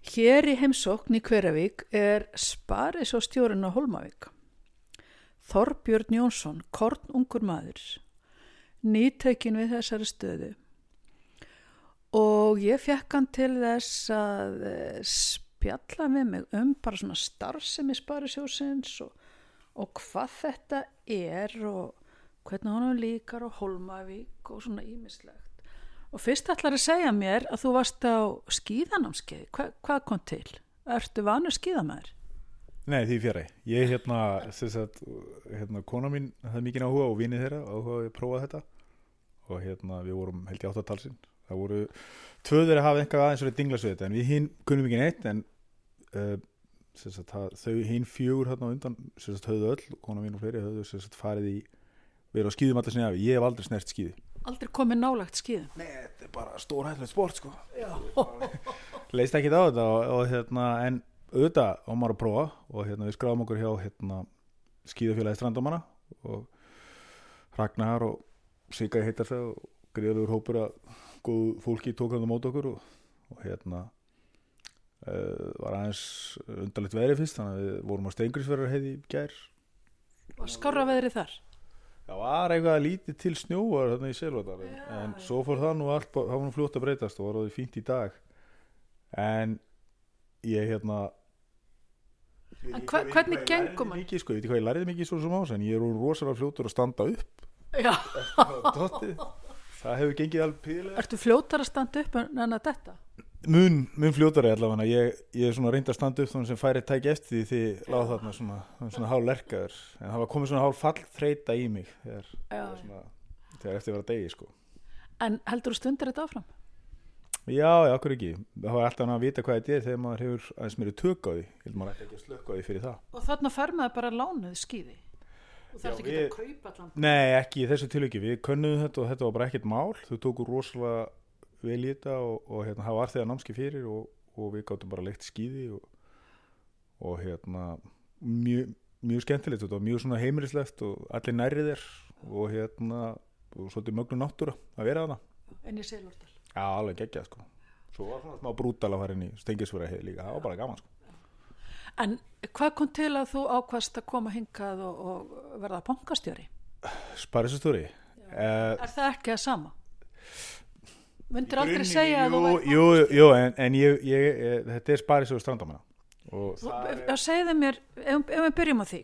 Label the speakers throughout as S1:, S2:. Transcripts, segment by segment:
S1: Hér í heimsókn í Hveravík sparisjóðsstjórinn á Hólmavík. Þorbjörn Jónsson, kornungur maður, nýtekinn við þessari stöðu. Og ég fekk hann til þess að spjalla með mig bara svona starfsemi sparisjóðsins og hvað þetta og hvernig honum líkar á Hólmavík og svona ýmislegt. Og fyrst ætlar að segja mér að þú varst á skíðanámskeiði. Hvað kom til? Ertu vanur skíðamaður?
S2: Nei, því fjari. Ég kona mín hafði mikinn áhuga og vinið þeirra áhuga að prófa þetta og við vorum held ég 8 talsinn. Það voru 2 þeirra hafði eitthvað aðeins verið dingla svo þetta en við hinn kunnum ekki neitt en þau hinn 4 hérna á undan höfðu öll, kona mín og fleiri höfðu farið í verið á skíðum allir sinni af. Ég hef aldrei snert skíði.
S1: Aldrei komið nálægt skíðum?
S2: Nei, þetta bara stórhættulegt sport sko. Leist ekki á þetta og en auðvitað á maður að prófa og við skráðum okkur hjá skíðafélagi Strandamanna og Ragnar og Sigga heitar það og gríðalegur hópur að góðu fólki tók hann á móti okkur og var aðeins undarlegt veðrið fyrst þannig að við vorum á Steingrímsfjarðarheiði í gær.
S1: Og skárra veðrið þar?
S2: Það var eitthvað lítið til snjóar þarna í Selvotar en svo fór það allt, það var fljótt að breytast og var það fínt í dag en ég
S1: En hvernig gengum hann?
S2: Ég veit ekki hvað ég læriði mikið svo sem ás en ég rosalega fljótur að standa upp.
S1: Já.
S2: Það hefur gengið alveg píðilega.
S1: Ertu fljótar að standa upp en að þetta?
S2: Mun fljótari allavega. Ég svona reyndi að standa upp þannig sem færi tæki eftir því láð þarna svona hálf lerkaður en það var komið svona hálf fallþreyta í mig þegar eftir var að degi sko.
S1: En heldur þú stundir þetta áfram?
S2: Já, okkur ekki. Það var alltaf að vita hvað þetta þegar maður hefur aðeins meiri tök á því. Ég maður ætti ekki að slökka á því fyrir það. Og
S1: þarna fer maður bara lánuð skíði? Og þarf ekki að kaupa allan?
S2: Nei, ekki í þessu tilviki. Við könnuðum þetta og þetta var bara ekkert mál. Þau tóku rosalega vel í þetta og það var þegar námski fyrir og við gátum bara leikt skíði og mjög skemmtilegt. Þetta var mjög svona heimilislegt og allir nærri þér og svolítið mögnu náttúra að vera þarna.
S1: En í Selvotar?
S2: Já, alveg geggjað sko. Svo var svona smá brútal að fara inn í Steingrímsfjarðarheiði líka. Það var bara gaman sko.
S1: En hvað kom til að þú ákvaðst að koma hingað og verða bankastjóri?
S2: Sparisjóðsstjóri?
S1: Er það ekki að sama? Myndir aldrei segja að þú
S2: Jú, en þetta sparisjóður Strandamanna.
S1: Segðu mér, ef við byrjum á því,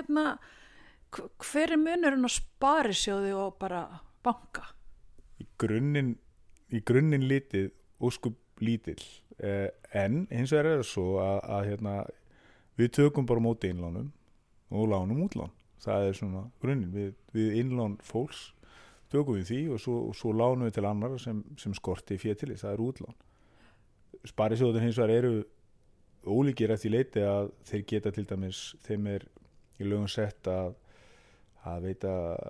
S1: hver munurinn á sparisjóði og bara banka?
S2: Í grunninn lítið óskup lítill en hins vegar það svo að við tökum bara móti innlánum og lánum útlán. Það svona grunninn við innlán fólks tökum við því og svo lánum við til annar sem skorti fé til þess, það útlán. Sparisjóðir hins vegar eru ólíkir eftir leiti að þeir geta til dæmis, þeim í lögum sett að veita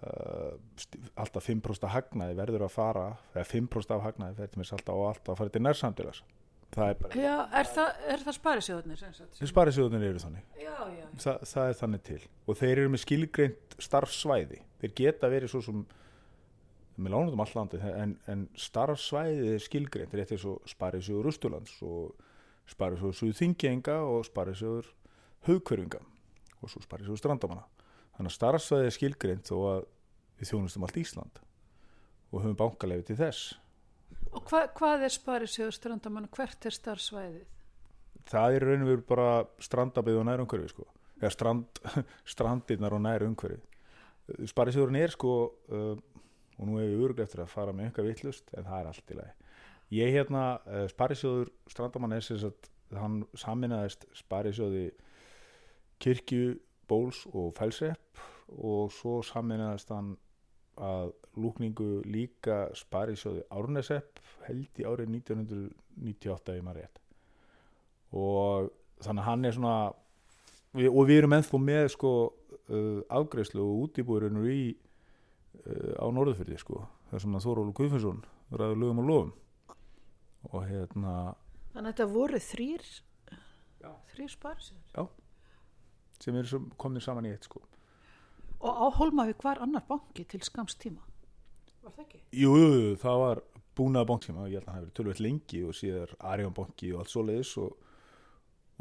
S2: alltaf 5% hagnaði verður að fara, eða 5% af hagnaði verður til alltaf að fara til nærsamfélags.
S1: Já, er það sparisjóðirnir?
S2: Sparisjóðirnir eru þannig.
S1: Já.
S2: Það er þannig til. Og þeir eru með skilgreint starfsvæði. Þeir geta verið svo sem með lánum all landið, en starfsvæði er skilgreint, rétt eins og sparisjóður Austurlands og sparisjóður Suður-Þingeyinga og sparisjóður Haughverfinga og svo sparisjóður Strandamanna. Þannig að starfsvæði er skilgreint þó að við þjónustum allt Ísland og höfum bankaleyfi til þess.
S1: Og hvað er sparisjóður Strandamanna? Hvert er starfsvæðið?
S2: Það er raun og veru bara strandabyggð og nærumhverfi sko. Eða strandirnar og nærumhverfi. Sparisjóðurinn er sko og nú hefur við örugglega eftir að fara með eitthvað vitlaust en það er allt í lagi. Ég sparisjóður Strandamanna hann sameinaðist sparisjóði Kirkju, Bóls og Fellsrepp og svo sameinaðist hann að lúkningu líka sparisjóði Árnesepp held í árið 1998 ef maður rétt. Og þannig að hann er svona og við erum ennþá með sko afgreiðslu og útibúrunur á Norðurfirði sko. Það sem að Þórólfur Guðfinnsson ræður lögum og lofum. Og
S1: Þannig að þetta voru þrír sparisjóðir?
S2: Já. Sem eru komnir saman í eitt sko.
S1: Og á Hólmavík var annar banki til skamms tíma? Var það ekki?
S2: Jú, það var Búnaðarbanki sem ég held að hann hefði verið töluvert lengi og síðar Arion banki og allt svoleiðis og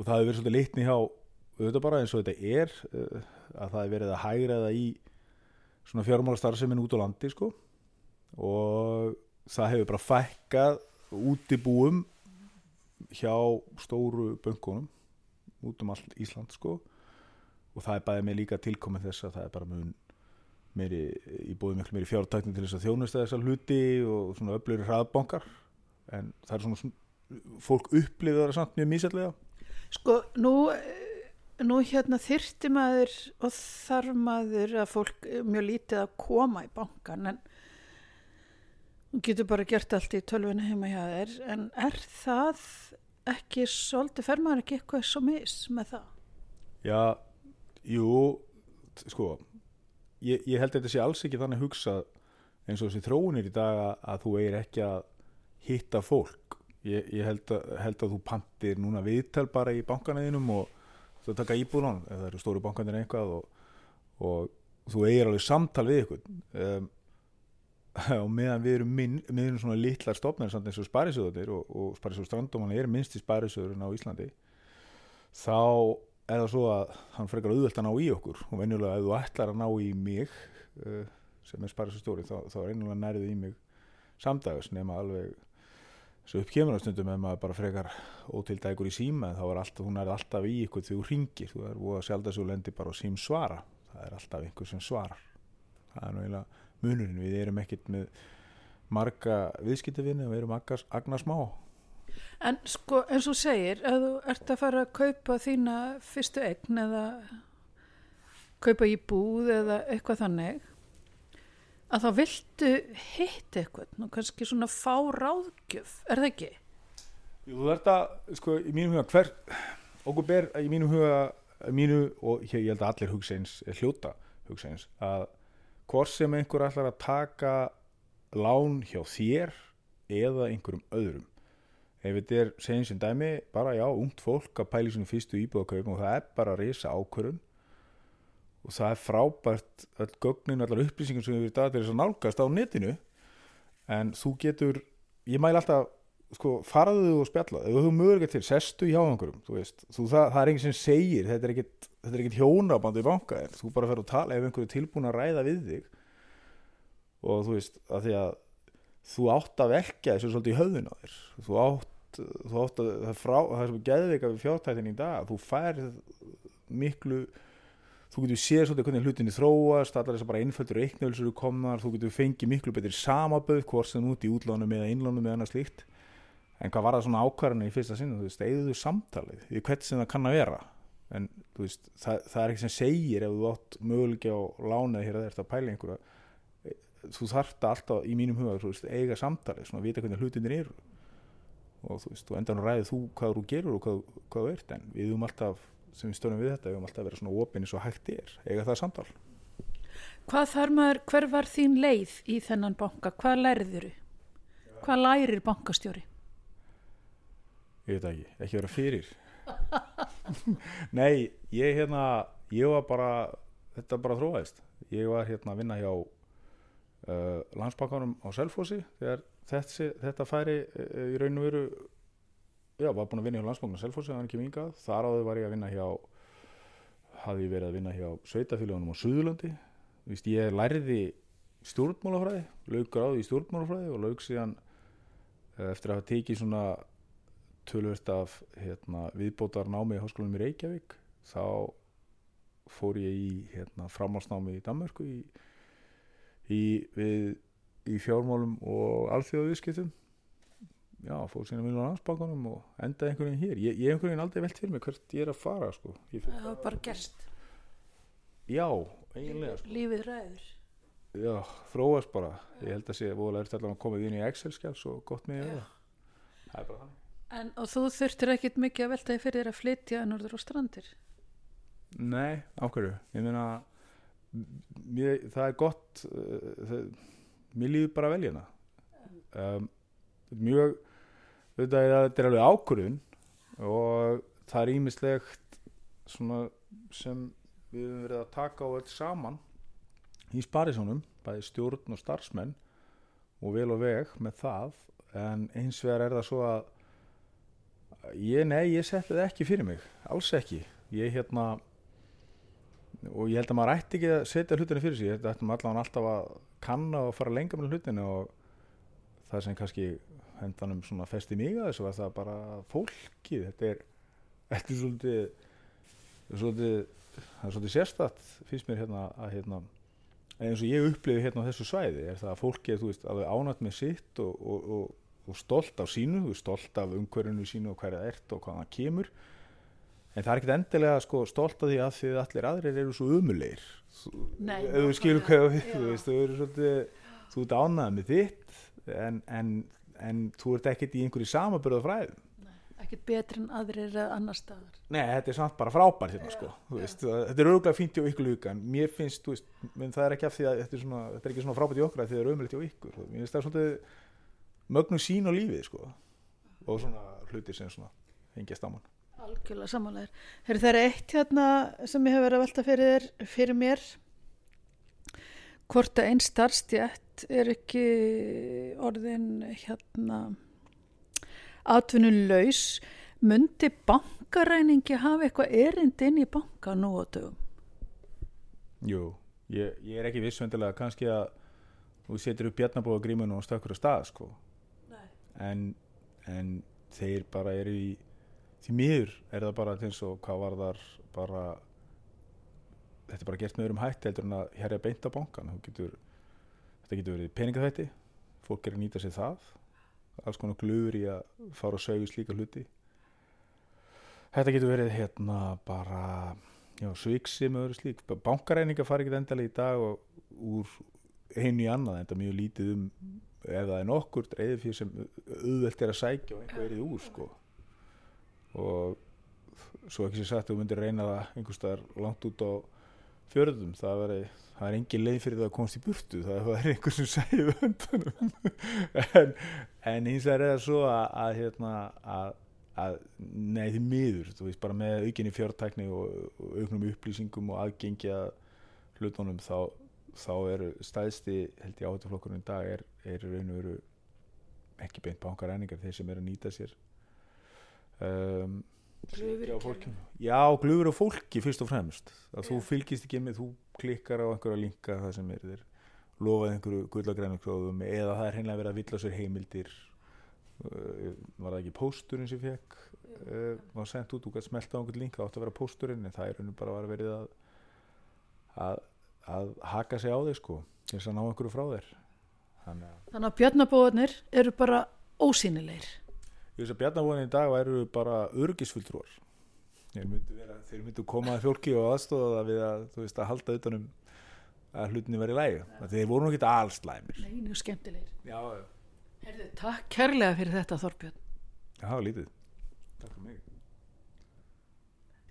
S2: og það hefur verið svolítið litni hjá auðvitað bara eins og þetta að það hefur verið að hægræða í svona fjármálastarfsemin út á landi sko, og það hefur bara fækkað útibúum hjá stóru bönkunum út allt Ísland sko, og það bæði mig líka tilkomið þess að það bara meiri, í búið miklu meiri fjártækni til þess að þjónusta þessar hluti og svona öflugri hraðbankar, en það svona fólk upplifir það samt mjög mísætlega.
S1: Sko, nú hérna þyrfti maður og þarf maður að fólk mjög lítið að koma í bankan, en þú getur bara gert allt í tölvunni heima hjá þér, en það ekki svolítið, fer maður ekki eitthvað svo mis með það?
S2: Já, jú, sko, ég held að þetta sé alls ekki þannig hugsað eins og þessi þróunir í dag að þú eigir ekki að hitta fólk. Ég held að þú pantir núna viðtal bara í bankanæðinum og þú taka íbúðlán, ef það eru stóru bankanir eitthvað og þú eigir alveg samtal við ykkur. Og meðan við erum svona litlar stofnir samt eins og sparisjóðir og sparisjóður Strandómann minnsti sparisjóðurinn á Íslandi, þá það svo að hann frekar auðvelt að ná í okkur, og venjulega ef þú ætlar að ná í mig sem sparisjóðsstjóri þá venjulega nærðu í mig samdægus, nema alveg svo uppkemur á stundum ef maður bara frekar ótildækur í síma, þá þú nærðu alltaf í ykkur þegar þú hringir, þú voða sjaldast þú lendir bara á sím svara, það alltaf einhver sem svarar. Það nú eiginlega munurinn, við erum ekkert með marga viðskiptavinni og við erum agnarsmá.
S1: En sko, eins og segir, ef þú ert að fara að kaupa þína fyrstu eign eða kaupa íbúð eða eitthvað þannig, að þá viltu hitta eitthvað, nú kannski svona fá ráðgjöf, það ekki?
S2: Jú, þú ert að, sko, í mínum huga, okkur ber í mínum huga, og ég held að allir hljóta hugsa eins, að hvort sem einhver ætlar að taka lán hjá þér eða einhverjum öðrum. Ef þetta segjum sem dæmi, bara já, ungt fólk að pæla í svona fyrstu íbúðakaupum, og það bara risa ákvörðun, og það frábært öll gögnin, allar upplýsingum sem við erum í dag til þess að nálgast á netinu, en þú getur, ég mæli alltaf, sko, farðu og spjalla, ef þú mögulega til, sestu hjá einhverjum, þú veist, það er enginn sem segir, þetta er ekkert hjónaband í banka, þú bara fer að tala ef einhverju tilbúin að ræða við þig, og þú veist, að því að þú átt að velkja þessu svolítið í höfðun á þér, þú átt að það er sem geðveika við fjártæktin í dag, þú færð miklu, þú getur séð svolítið hvernig hlutinni þróast, allar þess að bara einföldur reiknivélar eru komnar, þú getur fengið miklu betri samaböð, hvort sem út í útlánum eða innlánum eða annað slíkt. En hvað var það svona ákvarðanir í fyrsta sinni, þú veist, eigðu samtalið í hvert sem það kann að vera, en þú veist, það er ekki sem segir ef þú átt mögulega á lánað hér að þér að pæla einhverja, þú þarft alltaf í mínum huga, þú veist, eiga samtalið, svona að vita hvernig hlutinir eru, og þú veist, og endan ræðið þú hvað þú gerur og hvað þú ert, en við alltaf, sem við stöðum við þetta, við alltaf vera svona opin eins og hægt eiga það samtal.
S1: Hver var þín leið í þennan banka? Hvað lærðirðu? Hvað lærir bankastjóri?
S2: Ég veit ekki vera fyrir. Nei, ég var bara, þetta bara þróaðist. Ég var að vinna hjá Landsbankanum á Selfossi þegar þetta færi í raun og veru, var búin að vinna hjá Landsbankanum á Selfossi, það var ekki vingað. Þar áður var ég hafði verið að vinna hjá sveitafélögunum á Suðurlandi. Vist, ég lærði stjórnmálafræði, lauk gráði í stjórnmálafræði og lauk síðan eftir að hafa tekið svona töluvert af viðbótar námi í Háskólanum í Reykjavík, þá fór ég í framhaldsnámi í Danmörku í fjármálum og alþjóðaviðskiptum. Já, fór síðan að vinna á Landsbankanum og endaði einhvern veginn hér. Ég einhvern veginn aldrei velt fyrir mig hvert ég að fara, sko.
S1: Það var bara gerst.
S2: Já, eiginlega, sko.
S1: Lífið ræður.
S2: Já, þróast bara. Ég held að sé voðalega allavega að koma inn í Excel-skjal svo gott með það. Það er bara þannig.
S1: Og þú þurftir ekkit mikið að velta þig fyrir þér að flytja norður á Strandir?
S2: Nei, ákveðu. Ég meina, það er gott, mér líður bara vel hérna. Mjög, þetta er alveg ákvörðun og það er ýmislegt svona sem við höfum verið að taka á öll saman í sparisjónum, bæði stjórn og starfsmenn og vel og veg með það, en eins vegar er það svo Ég setti það ekki fyrir mig, alls ekki. Ég og ég held að maður ætti ekki að setja hlutinu fyrir sig. Ég ætti maður allavega alltaf að kanna og fara lengra með hlutinu, og það sem kannski hendanum svona festi mig að þessu var það bara fólkið. Þetta er svolítið sérstakt, finnst mér að eins og ég upplifi á þessu svæði er það að fólki er, alveg ánægt með sitt og stolt af sínu, stolt af umhverfinu sínu og hverja ert og hvaðan það kemur, en það er ekkert endilega stolt af því að þið allir aðrir eru svo umulegir. Ef þú skilur hvað þú eru svolítið, þú ert ánægð með þitt, en þú ert ekkert í einhverju samanburðarfræðum.
S1: Ekkert betri en aðrir eða annar staðar.
S2: Nei, þetta er samt bara frábært þetta er örugglega fínt hjá ykkur líka, en mér finnst, menn það er ekki af því að þetta er ekki svona frábært í okkur að þið er ömulegt hjá ykkur. Mér finnst það svolítið mögnum sín á lífið, og svona hlutir sem svona hengjast á mann.
S1: Algjörlega samanlegar. Það er eitt sem ég hef verið að velta fyrir mér, hvort að einn starfstétt er ekki orðin atvinnulaus. Mundi bankaræningi hafa eitthvað erindi inn í banka nú á dögum?
S2: Jú, ég er ekki vissvendilega, kannski að þú setur upp bjarnabóðagrímunu og stökkur á stað, en þeir bara eru í því miður er það bara eins og hvað var þar bara, þetta er bara gert með öðrum hætti heldur en að herja beint á bankan. Þetta getur verið peningaþvætti, fólk er að nýta sér það, alls konar glufur í að fara og sauga slíka hluti. Þetta getur verið bara sviksi með öðru slík. Bankaræningar fara ekki endalega í dag og úr einu í annað, en það er mjög lítið ef það er nokkur dreifð fyrir sem auðvelt er að sækja og einhver verið úr, og svo ekki sem sagt þú myndir reyna það einhvers staðar langt út á fjörðum, það er engin leið fyrir það að komast í burtu, það er einhver sem sæði vöndanum en hins vegar er það svo að nei, því miður, þú veist, bara með aukinni fjártækni og auknum upplýsingum og aðgengi að hlutunum, þá eru stæðsti held ég áhættuflokkurinn í dag er raun og veru ekki beint bankaræningar, þeir sem eru að nýta sér glufur á fólki fyrst og fremst, að þú fylgist ekki með, þú klikkar á einhverja linka það sem er þér lofað einhverju gullagræmikróðum, eða það er hreinlega verið að villa sér heimildir. Var það ekki pósturinn sem fekk var sendt út, þú gætt smelta á einhvern link, það átti að vera pósturinn, en það er raun bara verið að haka sig á þig til þess að ná einhverju frá þér. Þannig að bjarnabóðarnir eru bara ósýnilegir. Þess að bjarnabóðarnir í dag væru bara öryggisfulltrúar. Þeir myndu koma að fólki og aðstoða það við að halda utanum að hlutinni væri í lagi. Þeir voru nú ekki alls slæmir. Nei, nú skemmtilegir. Já. Herðu, takk kærlega fyrir þetta, Þorbjörn. Já, lítið.